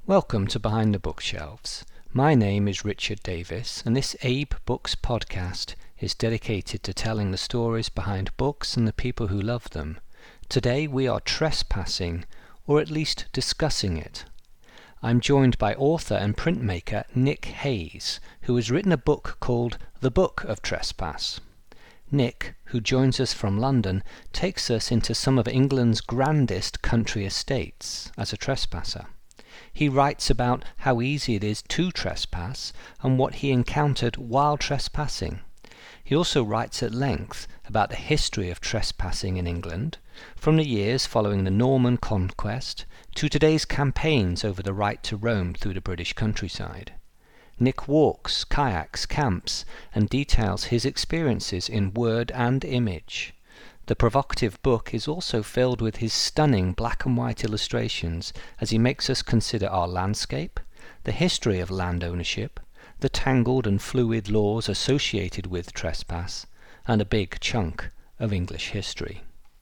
Welcome to Behind the Bookshelves. My name is Richard Davis, and this Abe Books podcast is dedicated to telling the stories behind books and the people who love them. Today we are trespassing, or at least discussing it. I'm joined by author and printmaker Nick Hayes, who has written a book called The Book of Trespass. Nick, who joins us from London, takes us into some of England's grandest country estates as a trespasser. He writes about how easy it is to trespass and what he encountered while trespassing. He also writes at length about the history of trespassing in England, from the years following the Norman conquest to today's campaigns over the right to roam through the British countryside. Nick walks, kayaks, camps, and details his experiences in word and image. The provocative book is also filled with his stunning black and white illustrations as he makes us consider our landscape, the history of land ownership, the tangled and fluid laws associated with trespass, and a big chunk of English history.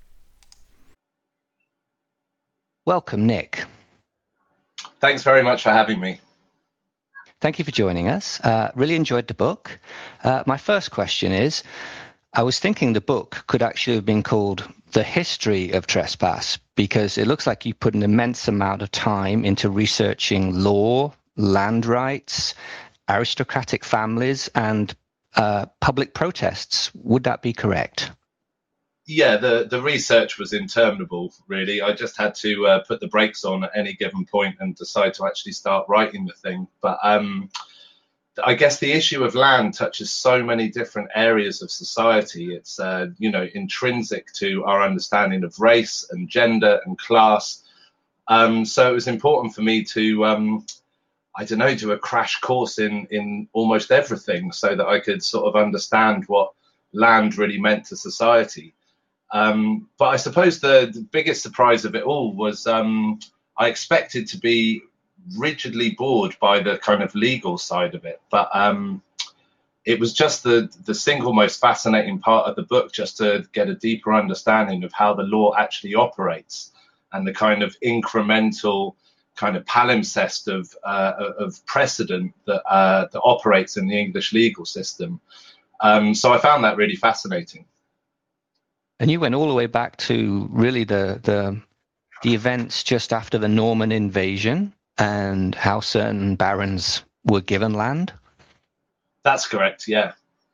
Welcome, Nick. Thanks very much for having me. Thank you for joining us. Really enjoyed the book. My first question is, I was thinking the book could actually have been called The History of Trespass, because it looks like you put an immense amount of time into researching law, land rights, aristocratic families, and public protests. Would that be correct? Yeah, the research was interminable, really. I just had to put the brakes on at any given point and decide to actually start writing the thing. But I guess the issue of land touches so many different areas of society. It's, intrinsic to our understanding of race and gender and class. So it was important for me to, do a crash course in almost everything so that I could sort of understand what land really meant to society. But I suppose the biggest surprise of it all was I expected to be rigidly bored by the kind of legal side of it, but it was just the single most fascinating part of the book, just to get a deeper understanding of how the law actually operates and the kind of incremental kind of palimpsest of precedent that operates in the English legal system. So I found that really fascinating. And you went all the way back to really the events just after the Norman invasion and how certain barons were given land? That's correct, yeah.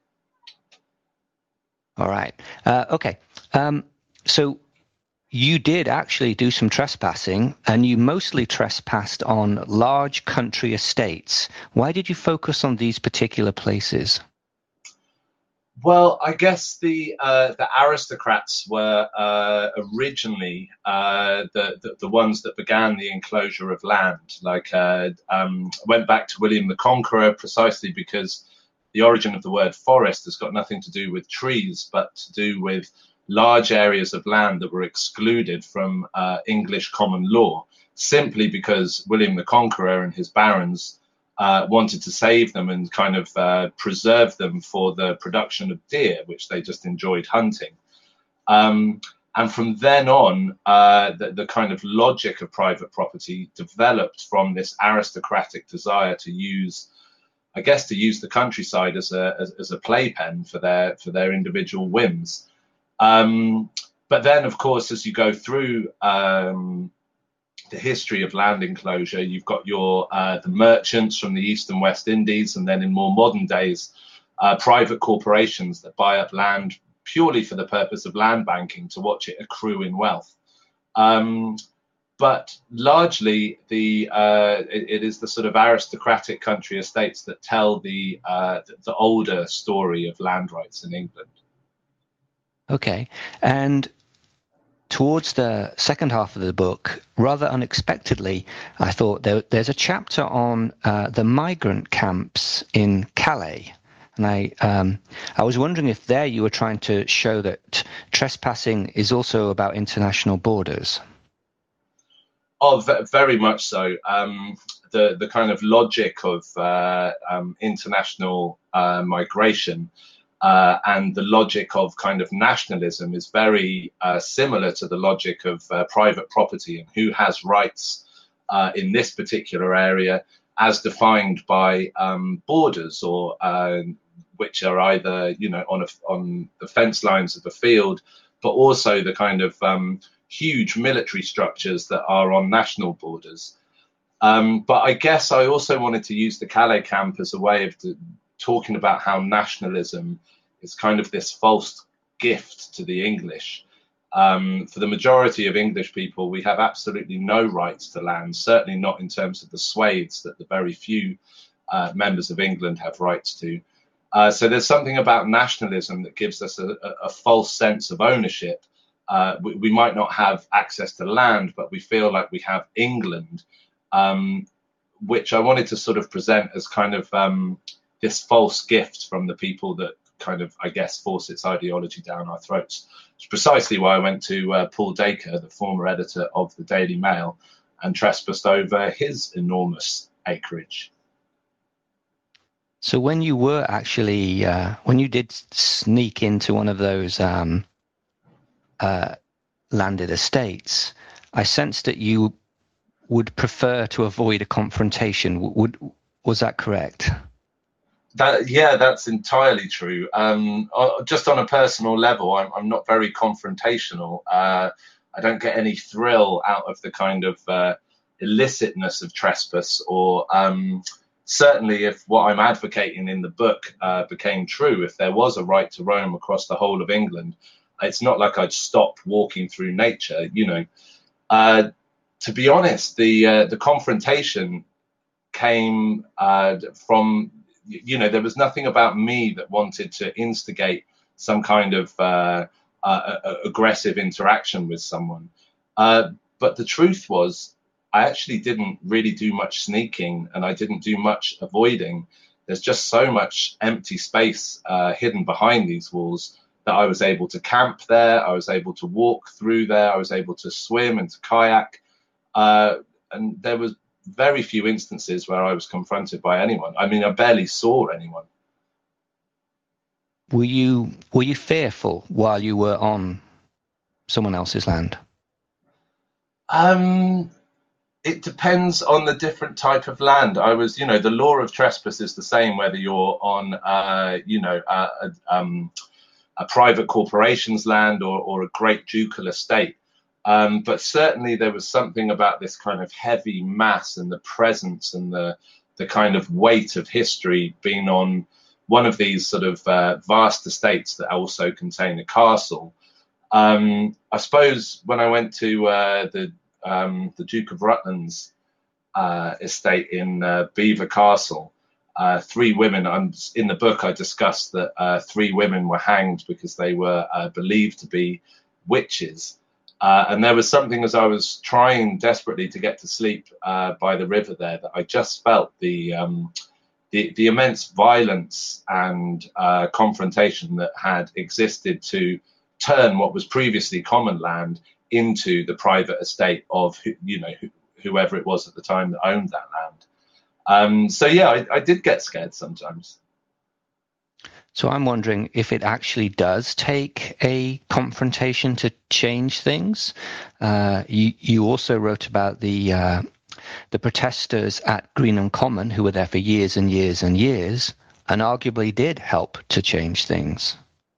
All right. Okay. So you did actually do some trespassing, and you mostly trespassed on large country estates. Why did you focus on these particular places? Well, I guess the aristocrats were originally the ones that began the enclosure of land. Went back to William the Conqueror precisely because the origin of the word forest has got nothing to do with trees, but to do with large areas of land that were excluded from English common law, simply because William the Conqueror and his barons wanted to save them and kind of preserve them for the production of deer, which they just enjoyed hunting. And from then on, the kind of logic of private property developed from this aristocratic desire to use the countryside as a playpen for their individual whims. But then, of course, as you go through the history of land enclosure, you've got your the merchants from the East and West Indies, and then in more modern days, private corporations that buy up land purely for the purpose of land banking to watch it accrue in wealth. But largely, it is the sort of aristocratic country estates that tell the older story of land rights in England. Okay, and towards the second half of the book, rather unexpectedly, I thought there's a chapter on the migrant camps in Calais. And I was wondering if there you were trying to show that trespassing is also about international borders. Oh, very much so. The kind of logic of international migration and the logic of kind of nationalism is very similar to the logic of private property and who has rights in this particular area as defined by borders, or which are either, on the fence lines of the field, but also the kind of huge military structures that are on national borders. But I guess I also wanted to use the Calais camp as a way of talking about how nationalism is kind of this false gift to the English. For the majority of English people, we have absolutely no rights to land, certainly not in terms of the swathes that the very few members of England have rights to. So there's something about nationalism that gives us a false sense of ownership. We might not have access to land, but we feel like we have England, which I wanted to sort of present as kind of this false gift from the people that kind of, I guess, force its ideology down our throats. It's precisely why I went to Paul Dacre, the former editor of the Daily Mail, and trespassed over his enormous acreage. So when you were actually, when you did sneak into one of those landed estates, I sensed that you would prefer to avoid a confrontation. Was that correct? Yeah, that's entirely true. Just on a personal level, I'm not very confrontational. I don't get any thrill out of the kind of illicitness of trespass, or certainly if what I'm advocating in the book became true, if there was a right to roam across the whole of England, it's not like I'd stop walking through nature, To be honest, the confrontation came from, there was nothing about me that wanted to instigate some kind of aggressive interaction with someone. But the truth was, I actually didn't really do much sneaking, and I didn't do much avoiding. There's just so much empty space hidden behind these walls that I was able to camp there. I was able to walk through there. I was able to swim and to kayak. And there was very few instances where I was confronted by anyone. I mean, I barely saw anyone. Were you fearful while you were on someone else's land? It depends on the different type of land. I was, the law of trespass is the same whether you're on, a private corporation's land or a great ducal estate. But certainly there was something about this kind of heavy mass and the presence and the kind of weight of history being on one of these sort of vast estates that also contain a castle. I suppose when I went to the Duke of Rutland's estate in Belvoir Castle, 3 women, in the book I discussed that 3 women were hanged because they were believed to be witches. And there was something, as I was trying desperately to get to sleep by the river there, that I just felt the immense violence and confrontation that had existed to turn what was previously common land into the private estate of whoever it was at the time that owned that land. So yeah, I did get scared sometimes. So I'm wondering if it actually does take a confrontation to change things. You also wrote about the protesters at Greenham Common, who were there for years and years and years, and arguably did help to change things.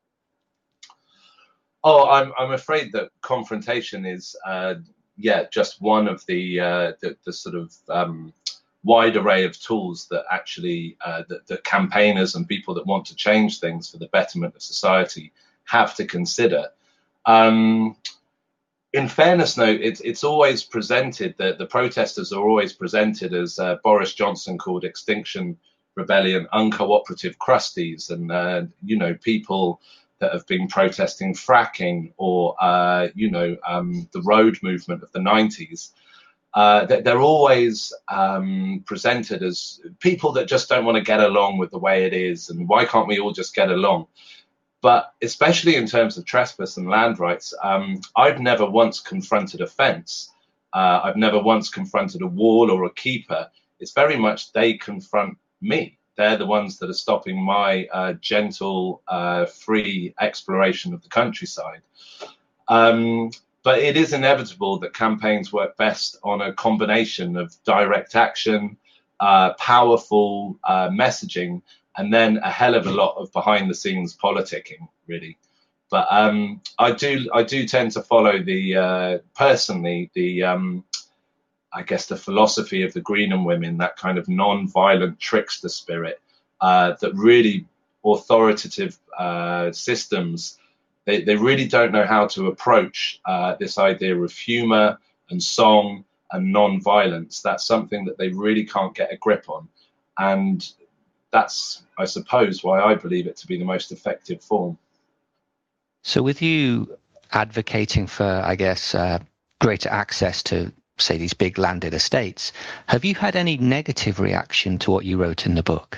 Oh, I'm afraid that confrontation is just one of the sort of wide array of tools that actually the campaigners and people that want to change things for the betterment of society have to consider. In fairness, though, it's always presented that the protesters are always presented as Boris Johnson called Extinction Rebellion uncooperative crusties, and people that have been protesting fracking or the road movement of the 90s. They're always presented as people that just don't want to get along with the way it is, and why can't we all just get along? But especially in terms of trespass and land rights, I've never once confronted a fence. I've never once confronted a wall or a keeper. It's very much they confront me. They're the ones that are stopping my gentle, free exploration of the countryside. But it is inevitable that campaigns work best on a combination of direct action, powerful messaging, and then a hell of a lot of behind-the-scenes politicking, really. But I do tend to follow personally I guess the philosophy of the Greenham women, that kind of non-violent trickster spirit, that really authoritative systems, they really don't know how to approach this idea of humor and song and non-violence. That's something that they really can't get a grip on. And that's, I suppose, why I believe it to be the most effective form. So with you advocating for, I guess, greater access to, say, these big landed estates, have you had any negative reaction to what you wrote in the book?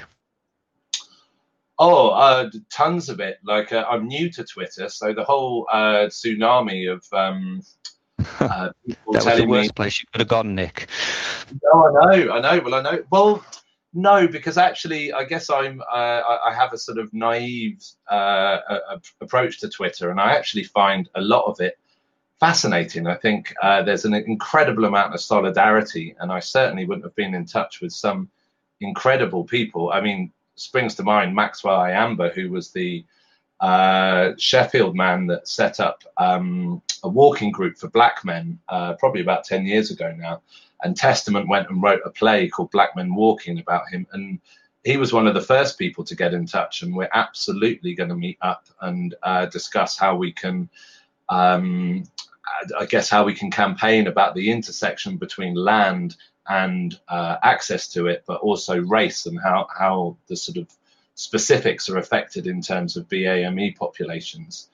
Oh, tons of it. Like, I'm new to Twitter, so the whole tsunami of people that was the worst me, place you could have gone, Nick. No, I know. Well, I know. Well, no, because actually, I guess I have a sort of naive approach to Twitter, and I actually find a lot of it fascinating. I think there's an incredible amount of solidarity, and I certainly wouldn't have been in touch with some incredible people. I mean, springs to mind Maxwell Iamba, who was the Sheffield man that set up a walking group for black men probably about 10 years ago now. And Testament went and wrote a play called Black Men Walking about him. And he was one of the first people to get in touch. And we're absolutely going to meet up and discuss how we can, I guess, how we can campaign about the intersection between land and access to it, but also race, and how the sort of specifics are affected in terms of BAME populations.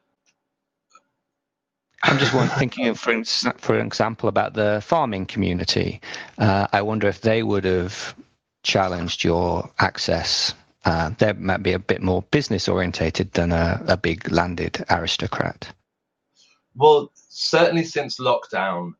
I'm just thinking, for example, about the farming community. I wonder if they would have challenged your access. They might be a bit more business orientated than a big landed aristocrat. Well, certainly since lockdown,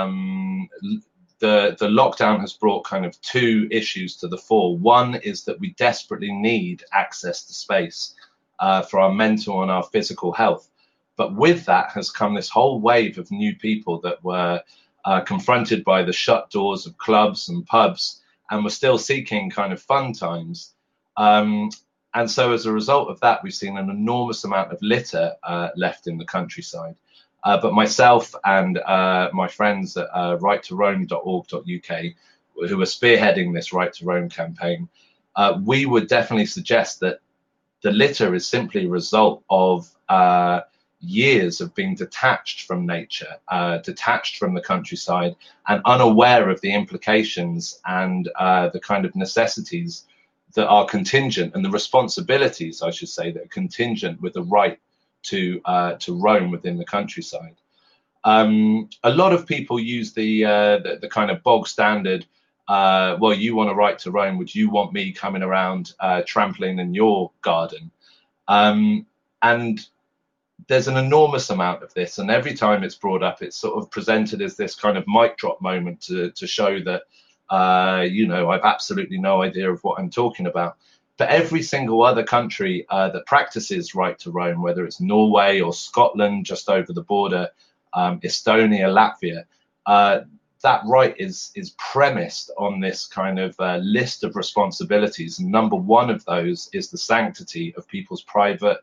the lockdown has brought kind of two issues to the fore. One is that we desperately need access to space for our mental and our physical health. But with that has come this whole wave of new people that were confronted by the shut doors of clubs and pubs, and were still seeking kind of fun times. And so as a result of that, we've seen an enormous amount of litter left in the countryside. But myself and my friends at righttoroam.org.uk, who are spearheading this Right to Roam campaign, we would definitely suggest that the litter is simply a result of years of being detached from nature, detached from the countryside, and unaware of the implications and the kind of necessities that are contingent, and the responsibilities, I should say, that are contingent with the right to roam within the countryside. A lot of people use the kind of bog standard, well, you want a right to roam, would you want me coming around trampling in your garden? And there's an enormous amount of this, and every time it's brought up, it's sort of presented as this kind of mic drop moment to show that, I've absolutely no idea of what I'm talking about. But every single other country that practices right to roam, whether it's Norway or Scotland just over the border, Estonia, Latvia, that right is premised on this kind of list of responsibilities. And number one of those is the sanctity of people's private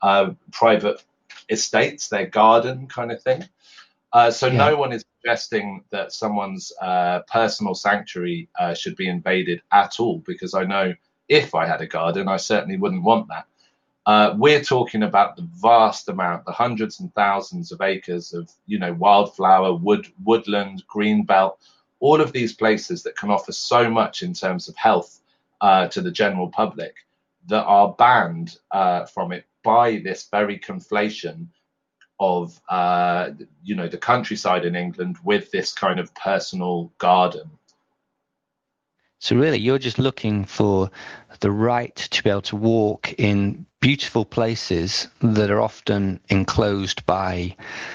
estates, their garden kind of thing. No one is suggesting that someone's personal sanctuary should be invaded at all, because I know if I had a garden, I certainly wouldn't want that. We're talking about the vast amount, the hundreds and thousands of acres of, wildflower, woodland, green belt, all of these places that can offer so much in terms of health to the general public, that are banned from it by this very conflation of, the countryside in England with this kind of personal garden. So really, you're just looking for the right to be able to walk in beautiful places that are often enclosed by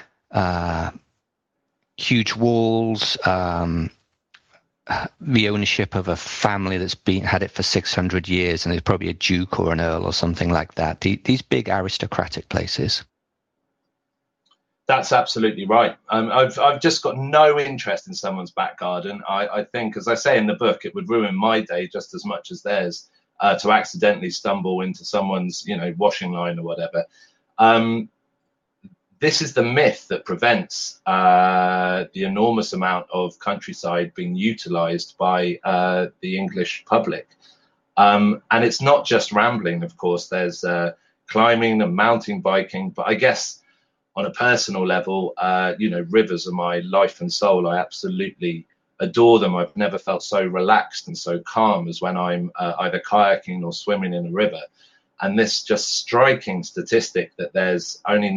huge walls, the ownership of a family that's had it for 600 years, and there's probably a duke or an earl or something like that. These big aristocratic places. That's absolutely right. I've just got no interest in someone's back garden. I think, as I say in the book, it would ruin my day just as much as theirs to accidentally stumble into someone's, washing line or whatever. Um, this is the myth that prevents the enormous amount of countryside being utilised by the English public. And it's not just rambling, of course. There's climbing and mountain biking, but I guess on a personal level, rivers are my life and soul. I absolutely adore them. I've never felt so relaxed and so calm as when I'm either kayaking or swimming in a river. And this just striking statistic that there's only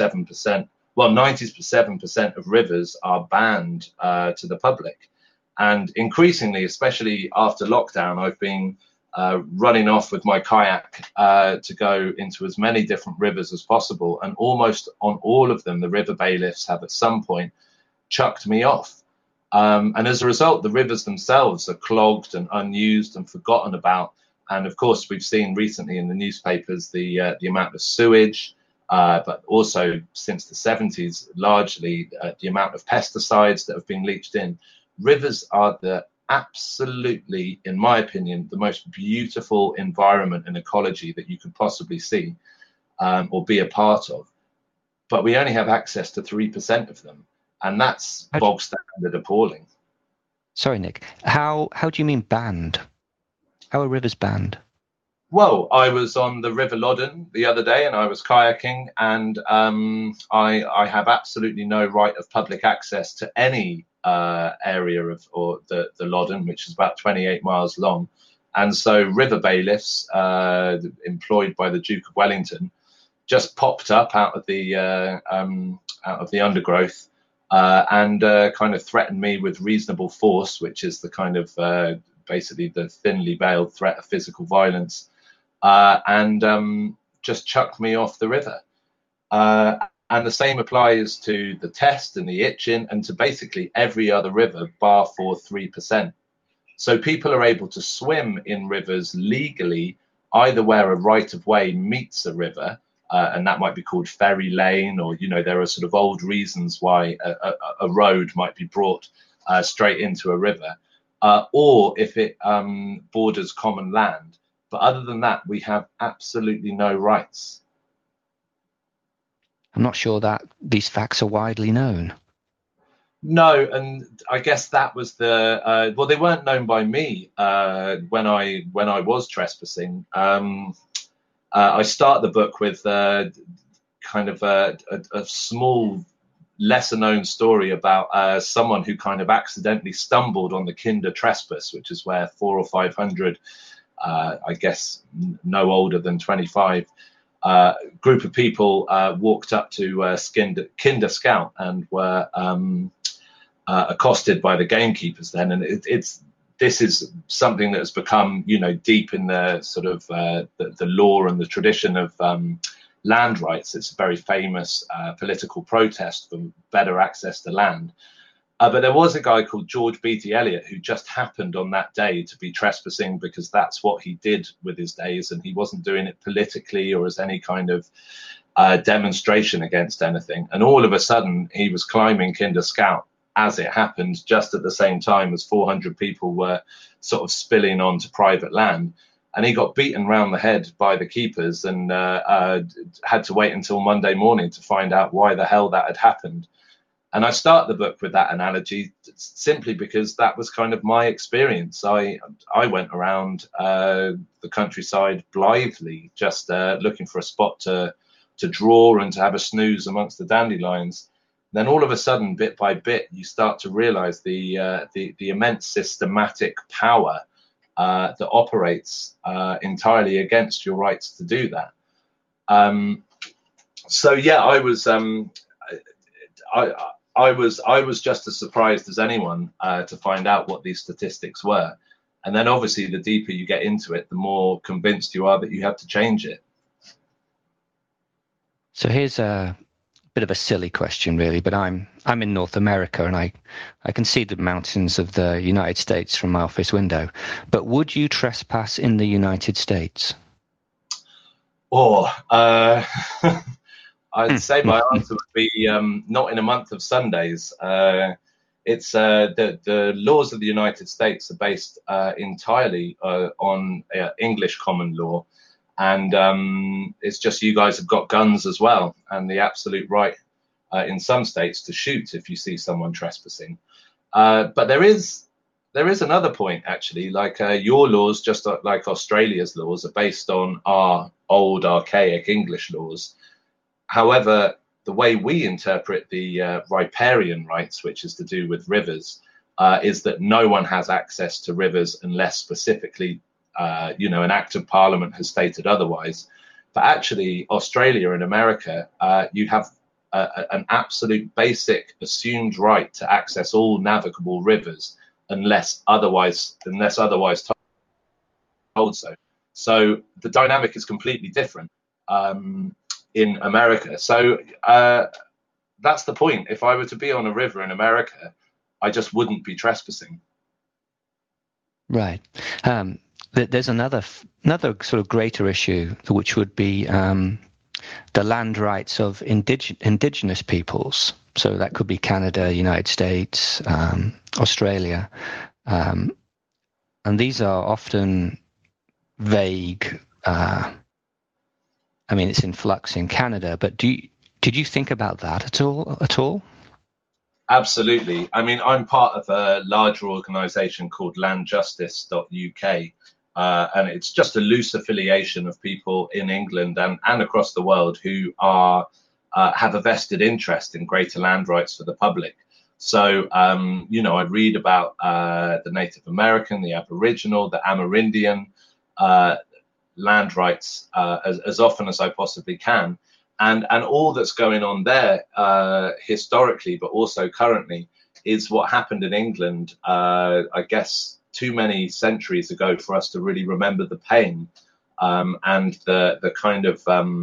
97% of rivers are banned to the public. And increasingly, especially after lockdown, I've been running off with my kayak to go into as many different rivers as possible. And almost on all of them, the river bailiffs have at some point chucked me off. And as a result, the rivers themselves are clogged and unused and forgotten about. And of course, we've seen recently in the newspapers the amount of sewage, but also since the 70s, largely the amount of pesticides that have been leached in. Rivers are absolutely, in my opinion, the most beautiful environment and ecology that you could possibly see or be a part of. But we only have access to 3% of them. And that's bog standard appalling. Sorry, Nick. How do you mean banned? How are rivers banned? Well, I was on the River Loddon the other day and I was kayaking, and I have absolutely no right of public access to any area of the Loddon, which is about 28 miles long. And so river bailiffs employed by the Duke of Wellington just popped up out of the undergrowth and kind of threatened me with reasonable force, which is the kind of basically the thinly veiled threat of physical violence, and just chucked me off the river. And the same applies to the Test and the Itchen and to basically every other river, bar for 3%. So people are able to swim in rivers legally, either where a right of way meets a river, and that might be called ferry lane, or, there are sort of old reasons why a road might be brought straight into a river, or if it borders common land. But other than that, we have absolutely no rights. I'm not sure that these facts are widely known. No, and I guess that was the well, they weren't known by me when I was trespassing. I start the book with kind of a small, lesser-known story about someone who kind of accidentally stumbled on the Kinder Trespass, which is where 400 or 500, I guess no older than 25, group of people walked up to Kinder Scout and were accosted by the gamekeepers then. And this is something that has become, deep in the sort of the law and the tradition of land rights. It's a very famous political protest for better access to land. But there was a guy called George Beatty Elliott who just happened on that day to be trespassing because that's what he did with his days, and he wasn't doing it politically or as any kind of demonstration against anything. And all of a sudden, he was climbing Kinder Scout, as it happened, just at the same time as 400 people were sort of spilling onto private land. And he got beaten round the head by the keepers and had to wait until Monday morning to find out why the hell that had happened. And I start the book with that analogy simply because that was kind of my experience. I went around the countryside blithely, just looking for a spot to draw and to have a snooze amongst the dandelions. Then all of a sudden, bit by bit, you start to realize the immense systematic power that operates entirely against your rights to do that. So yeah, I was just as surprised as anyone to find out what these statistics were. And then obviously the deeper you get into it, the more convinced you are that you have to change it. So here's a bit of a silly question, really, but I'm in North America and I can see the mountains of the United States from my office window. But would you trespass in the United States? Or I'd say my answer would be not in a month of Sundays. It's the laws of the United States are based entirely on English common law, and it's just you guys have got guns as well, and the absolute right in some states to shoot if you see someone trespassing. But there is another point actually. Like your laws, just like Australia's laws, are based on our old archaic English laws. However, the way we interpret the riparian rights, which is to do with rivers, is that no one has access to rivers unless specifically, an act of parliament has stated otherwise. But actually, Australia and America, you have an absolute basic assumed right to access all navigable rivers unless otherwise told so. So the dynamic is completely different. In America. So that's the point. If I were to be on a river in America, I just wouldn't be trespassing. Right. There's another sort of greater issue, which would be the land rights of indigenous peoples. So that could be Canada, United States, Australia. And these are often vague. I mean, it's in flux in Canada, but did you think about that at all? Absolutely. I mean, I'm part of a larger organisation called landjustice.uk, and it's just a loose affiliation of people in England and across the world who have a vested interest in greater land rights for the public. So, I read about the Native American, the Aboriginal, the Amerindian, land rights as often as I possibly can, and all that's going on there historically, but also currently, is what happened in England. I guess too many centuries ago for us to really remember the pain and the kind of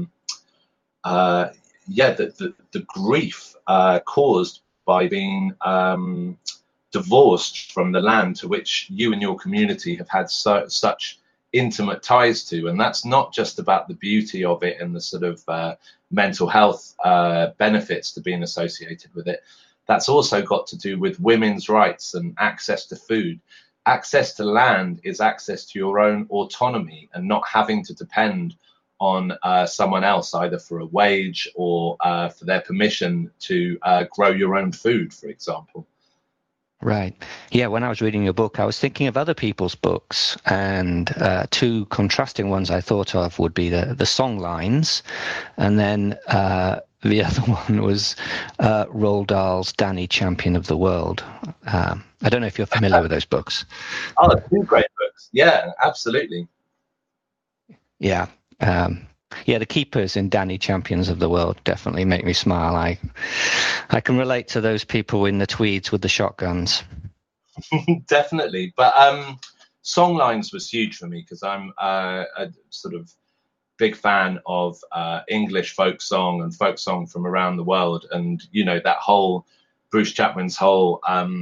the grief caused by being divorced from the land to which you and your community have had such intimate ties to. And that's not just about the beauty of it and the sort of mental health benefits to being associated with it. That's also got to do with women's rights and access to food. Access to land is access to your own autonomy and not having to depend on someone else, either for a wage or for their permission to grow your own food, for example. Right. Yeah, when I was reading your book, I was thinking of other people's books, and two contrasting ones I thought of would be the song lines, and then the other one was Roald Dahl's Danny, Champion of the World. I don't know if you're familiar with those books. Oh, two great books. Yeah, absolutely. Yeah. The keepers in Danny, Champions of the World definitely make me smile. I can relate to those people in the tweeds with the shotguns. Definitely. But songlines was huge for me because I'm a sort of big fan of English folk song and folk song from around the world. And, that whole Bruce Chatwin's whole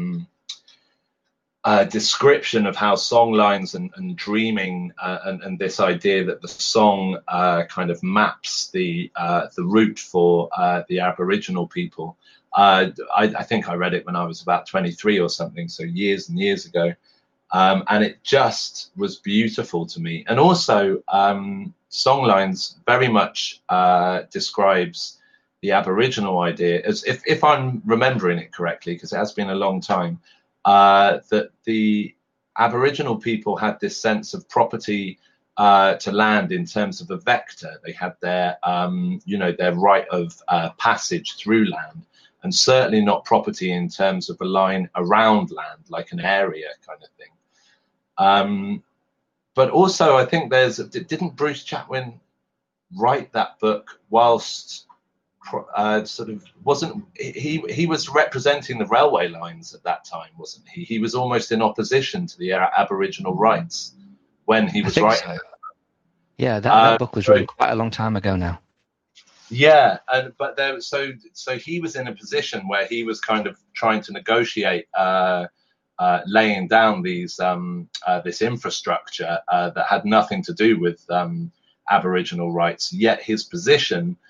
description of how songlines and dreaming and this idea that the song kind of maps the route for the Aboriginal people. I think I read it when I was about 23 or something, so years and years ago. And it just was beautiful to me. And also, songlines very much describes the Aboriginal idea, as if I'm remembering it correctly, because it has been a long time, that the Aboriginal people had this sense of property to land in terms of a vector. They had their, their right of passage through land, and certainly not property in terms of a line around land, like an area kind of thing. But also, I think didn't Bruce Chatwin write that book whilst he was representing the railway lines at that time, wasn't he? He was almost in opposition to the Aboriginal rights when he was writing it. Yeah, that book was written quite a long time ago now. Yeah, so he was in a position where he was kind of trying to negotiate laying down this infrastructure that had nothing to do with Aboriginal rights. Yet his position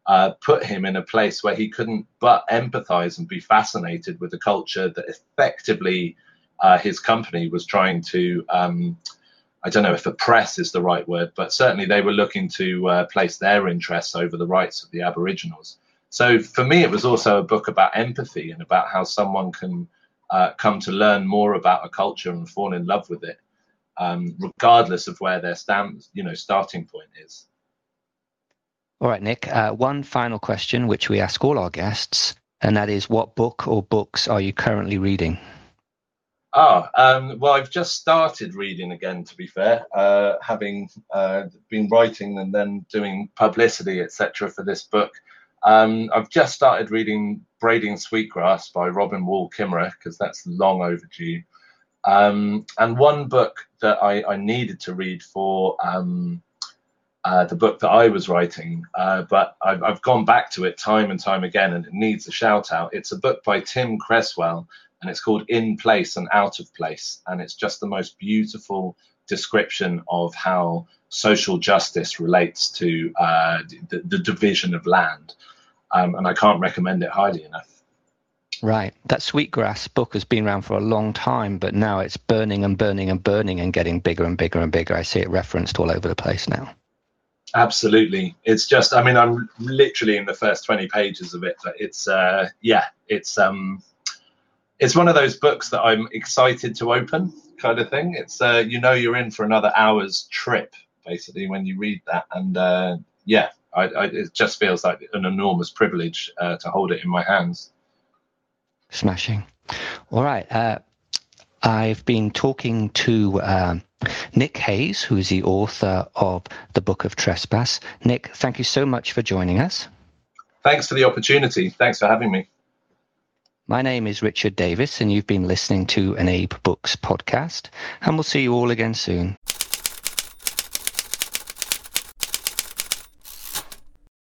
put him in a place where he couldn't but empathize and be fascinated with the culture that effectively his company was trying to, I don't know if oppress is the right word, but certainly they were looking to place their interests over the rights of the Aboriginals. So for me, it was also a book about empathy and about how someone can come to learn more about a culture and fall in love with it, regardless of where their starting point is. All right, Nick, one final question, which we ask all our guests, and that is, what book or books are you currently reading? Well, I've just started reading again, to be fair, having been writing and then doing publicity, etc. for this book. I've just started reading Braiding Sweetgrass by Robin Wall Kimmerer, because that's long overdue. And one book that I needed to read for the book that I was writing, but I've gone back to it time and time again, and it needs a shout out. It's a book by Tim Cresswell, and it's called In Place and Out of Place. And it's just the most beautiful description of how social justice relates to the division of land. And I can't recommend it highly enough. Right. That Sweetgrass book has been around for a long time, but now it's burning and burning and burning and getting bigger and bigger and bigger. I see it referenced all over the place now. Absolutely. It's just, I mean, I'm literally in the first 20 pages of it, but it's one of those books that I'm excited to open, kind of thing. It's you're in for another hour's trip basically when you read that, and it just feels like an enormous privilege to hold it in my hands. Smashing. All right. I've been talking to Nick Hayes, who is the author of The Book of Trespass. Nick, thank you so much for joining us. Thanks for the opportunity. Thanks for having me. My name is Richard Davis, and you've been listening to an Abe Books podcast, and we'll see you all again soon.